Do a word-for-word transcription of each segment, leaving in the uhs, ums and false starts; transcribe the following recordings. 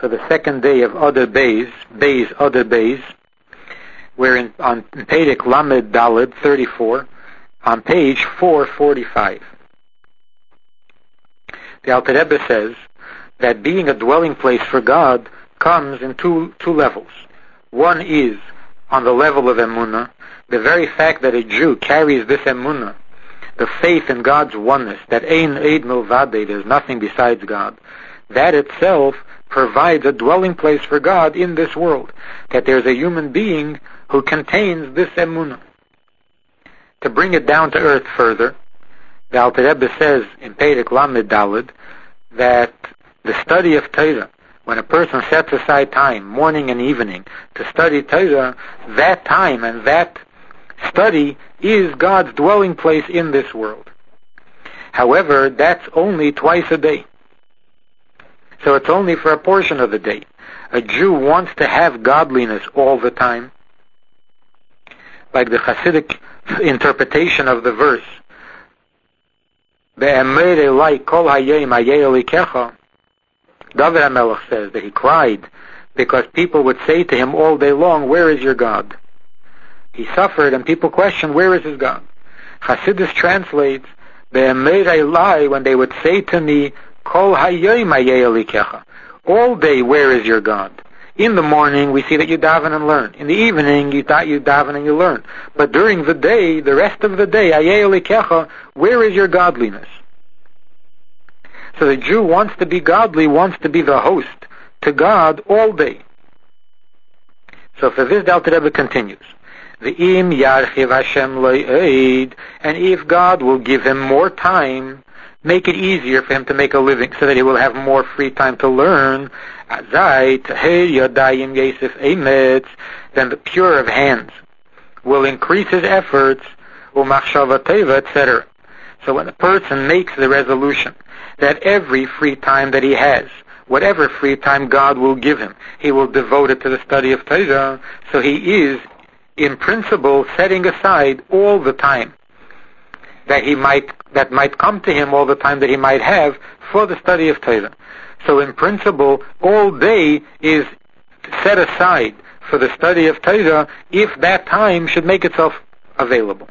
for the second day of Adar Beis, Beis, Adar Beis. We're in, on Perek Lamed Daled thirty-four, on page four forty-five. The Alter Rebbe says that being a dwelling place for God comes in two two levels. One is on the level of emunah, the very fact that a Jew carries this emunah, the faith in God's oneness, that ein eid milvadeh, there's nothing besides God, that itself provides a dwelling place for God in this world, that there's a human being who contains this emunah. To bring it down to earth further, the Alter Rebbe says in Perek Lamed Daled that the study of Torah, when a person sets aside time, morning and evening, to study Torah, that time and that study is God's dwelling place in this world. However, that's only twice a day. So it's only for a portion of the day. A Jew wants to have godliness all the time. Like the Hasidic interpretation of the verse, David HaMelech says that he cried because people would say to him all day long, where is your God? He suffered and people questioned, where is his God? Hasidus translates, when they would say to me, Kol hayom all day, where is your God? In the morning, we see that you daven and learn. In the evening, you thought you daven and you learn. But during the day, the rest of the day, where is your godliness? So the Jew wants to be godly, wants to be the host to God all day. So for this, the Alter Rebbe continues. V'im yarchiv Hashem lo'eid, and if God will give him more time, make it easier for him to make a living, so that he will have more free time to learn, azai tehei yadayim yesef emetz, then the pure of hands will increase his efforts, umachshava teva, et cetera. So when a person makes the resolution that every free time that he has, whatever free time God will give him, he will devote it to the study of Torah, so he is, in principle, setting aside all the time that he might, that might come to him, all the time that he might have for the study of Torah. So in principle, all day is set aside for the study of Torah if that time should make itself available.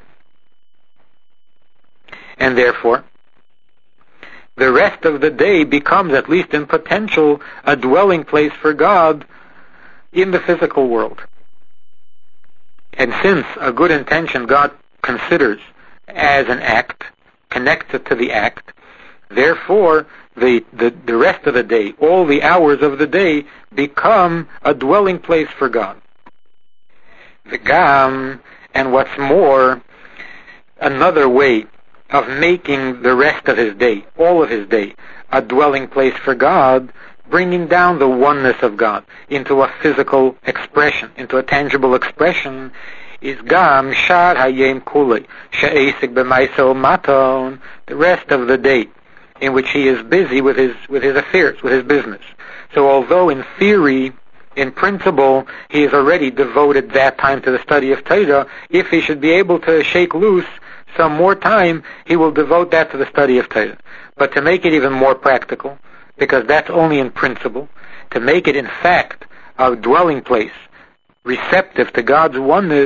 And therefore, the rest of the day becomes, at least in potential, a dwelling place for God in the physical world. And since a good intention God considers as an act, connected to the act, therefore the, the, the rest of the day, all the hours of the day, become a dwelling place for God. The Gam, and what's more, another way of making the rest of his day, all of his day, a dwelling place for God, bringing down the oneness of God into a physical expression, into a tangible expression, is Gam Shar Hayem Kulei She'esik B'Maisel Maton, the rest of the day in which he is busy with his with his affairs, with his business. So although in theory, in principle, he has already devoted that time to the study of Torah, if he should be able to shake loose some more time, he will devote that to the study of Torah. But to make it even more practical, because that's only in principle, to make it in fact a dwelling place, receptive to God's oneness,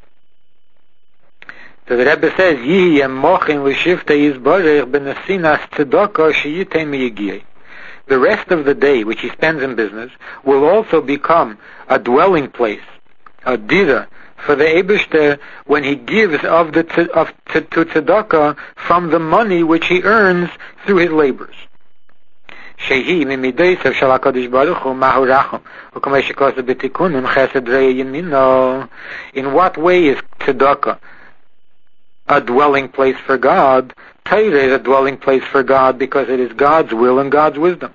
so the Rebbe says, Yihi mochin l'shivte yizbarech b'nesinas tzedakah sheyitem miyigiyeh. The rest of the day, which he spends in business, will also become a dwelling place, a dira, for the Eibishter when he gives of the of to tzedakah from the money which he earns through his labors. Shehi mimideisav shel HaKadosh Baruch Hu mahu rachum u'kamei shekosav b'tikunim chesed re'eh yimino. In what way is tzedakah a dwelling place for God? Torah is a dwelling place for God because it is God's will and God's wisdom.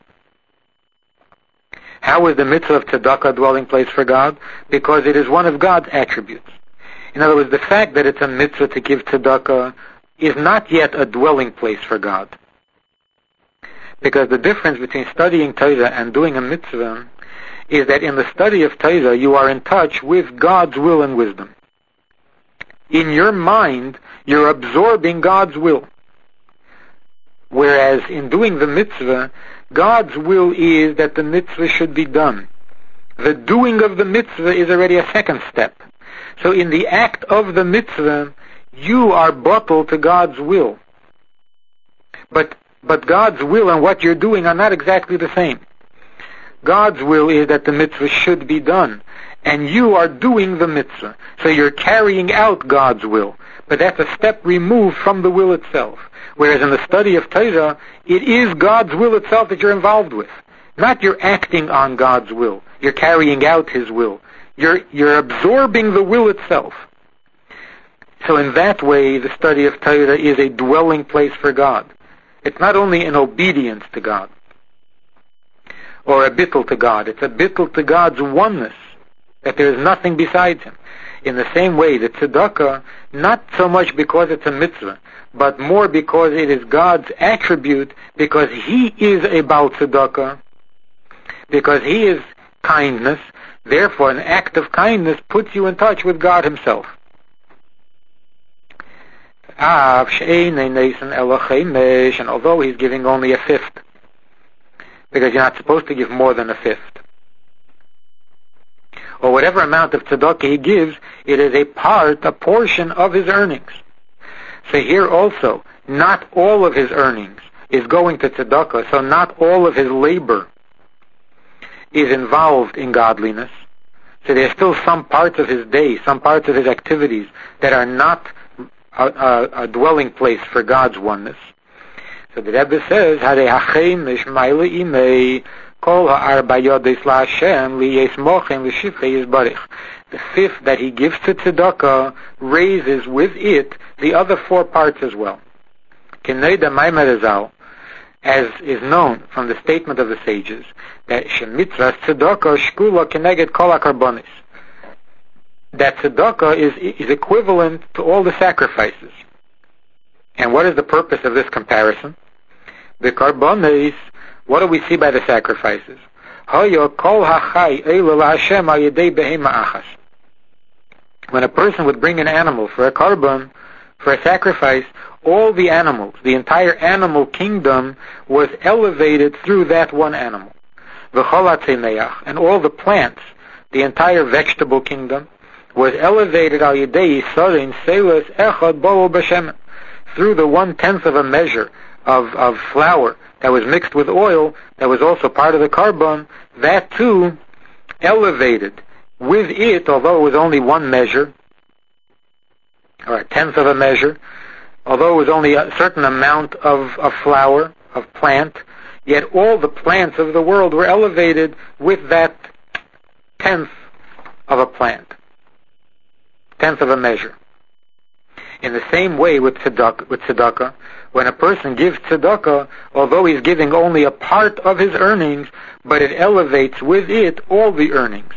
How is the mitzvah of tzedakah a dwelling place for God? Because it is one of God's attributes. In other words, the fact that it's a mitzvah to give tzedakah is not yet a dwelling place for God. Because the difference between studying Torah and doing a mitzvah is that in the study of Torah you are in touch with God's will and wisdom. In your mind, you're absorbing God's will. Whereas in doing the mitzvah, God's will is that the mitzvah should be done. The doing of the mitzvah is already a second step. So in the act of the mitzvah, you are bottled to God's will. But, but God's will and what you're doing are not exactly the same. God's will is that the mitzvah should be done, and you are doing the mitzvah. So you're carrying out God's will. But that's a step removed from the will itself. Whereas in the study of Torah, it is God's will itself that you're involved with. Not you're acting on God's will. You're carrying out His will. You're, you're absorbing the will itself. So in that way, the study of Torah is a dwelling place for God. It's not only an obedience to God, or a bittul to God. It's a bittul to God's oneness, that there is nothing besides Him. In the same way, the tzedakah, not so much because it's a mitzvah, but more because it is God's attribute, because He is a Baal tzedakah, because He is kindness. Therefore, an act of kindness puts you in touch with God Himself. And although He's giving only a fifth, because you're not supposed to give more than a fifth, or whatever amount of tzedakah He gives, it is a part, a portion of His earnings. So here also, not all of His earnings is going to tzedakah, so not all of His labor is involved in godliness. So there's still some parts of His day, some parts of His activities that are not a, a, a dwelling place for God's oneness. So the Rebbe says, "Hare hachem nishmayle imei kol ha'arbayodis la'Hashem liyesmochem l'shifchei yizbarich." The fifth that he gives to tzedakah raises with it the other four parts as well. Keneda Maimer Azal, as is known from the statement of the sages, that shemitzvahs tzedakah shkula keneged kol hakarbonis, that tzedakah is is equivalent to all the sacrifices. And what is the purpose of this comparison? The karbonis, what do we see by the sacrifices? When a person would bring an animal for a karban, for a sacrifice, all the animals, the entire animal kingdom was elevated through that one animal. And all the plants, the entire vegetable kingdom, was elevated al yedei yisarin selas echad bolo b'shemen, through the one-tenth of a measure of, of flour that was mixed with oil, that was also part of the karban. That too elevated with it, although it was only one measure, or a tenth of a measure, although it was only a certain amount of, of flour, of plant, yet all the plants of the world were elevated with that tenth of a plant, tenth of a measure. In the same way with tzedakah, with tzedakah, when a person gives tzedakah, although he's giving only a part of his earnings, but it elevates with it all the earnings.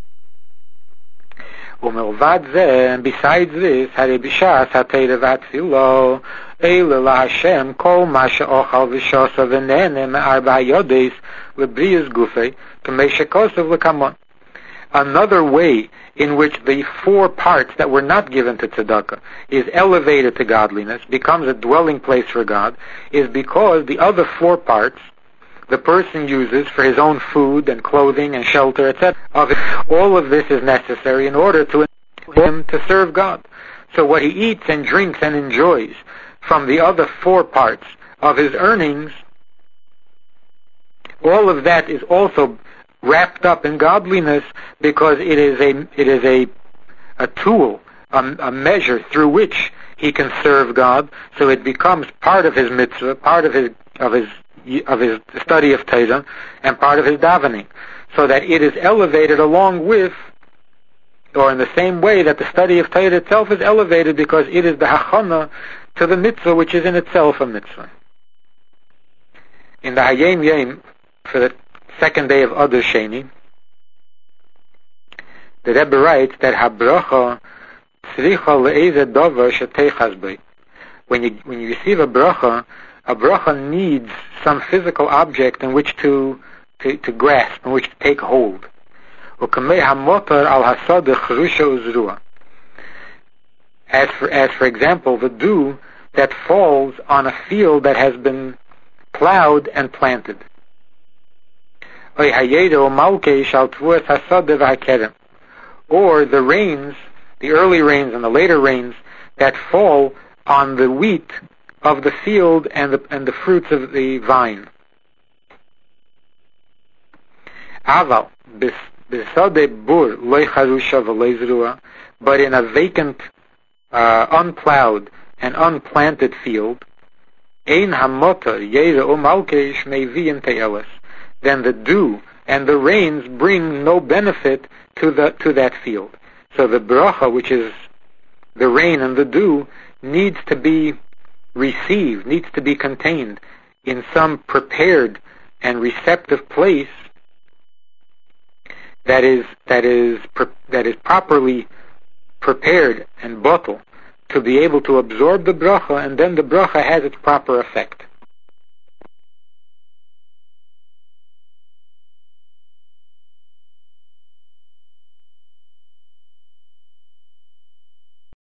And besides this, Hare b'shas ha'teira v'atfilo eile la'Hashem kol ma she'ochal v'shosa v'nene me'arba ha'yodes l'briyas gufei k'mei shekosav l'kamon. Another way in which the four parts that were not given to tzedakah is elevated to godliness, becomes a dwelling place for God, is because the other four parts the person uses for his own food and clothing and shelter, et cetera. All of this is necessary in order to enable him to serve God. So what he eats and drinks and enjoys from the other four parts of his earnings, all of that is also wrapped up in godliness, because it is a it is a a tool, a, a measure through which he can serve God. So it becomes part of his mitzvah, part of his of his of his study of Torah, and part of his davening, so that it is elevated along with, or in the same way that the study of Torah itself is elevated, because it is the hachana to the mitzvah, which is in itself a mitzvah. In the Hayom Yom, for the second day of Adar Sheni, the Rebbe writes that habracha tzricha le'ezeh davar sheteichas b'ei. When you when you receive a bracha, a bracha needs some physical object in which to to, to grasp, in which to take hold. U'kamei hamotar al hasadeh cherusha uzrua. As for as for example, the dew that falls on a field that has been plowed and planted. Oy hayeda o malke shal tvuas hasada v'hakerem. Or the rains, the early rains and the later rains that fall on the wheat of the field and the, and the fruits of the vine. Aval, besode bur loy charusha v'loy zrua, but in a vacant, uh, unplowed and unplanted field, ein hamota yeda o malke shmei v'in te'eles, then the dew and the rains bring no benefit to the to that field. So the bracha, which is the rain and the dew, needs to be received, needs to be contained in some prepared and receptive place that is that is that is properly prepared and bottled to be able to absorb the bracha, and then the bracha has its proper effect.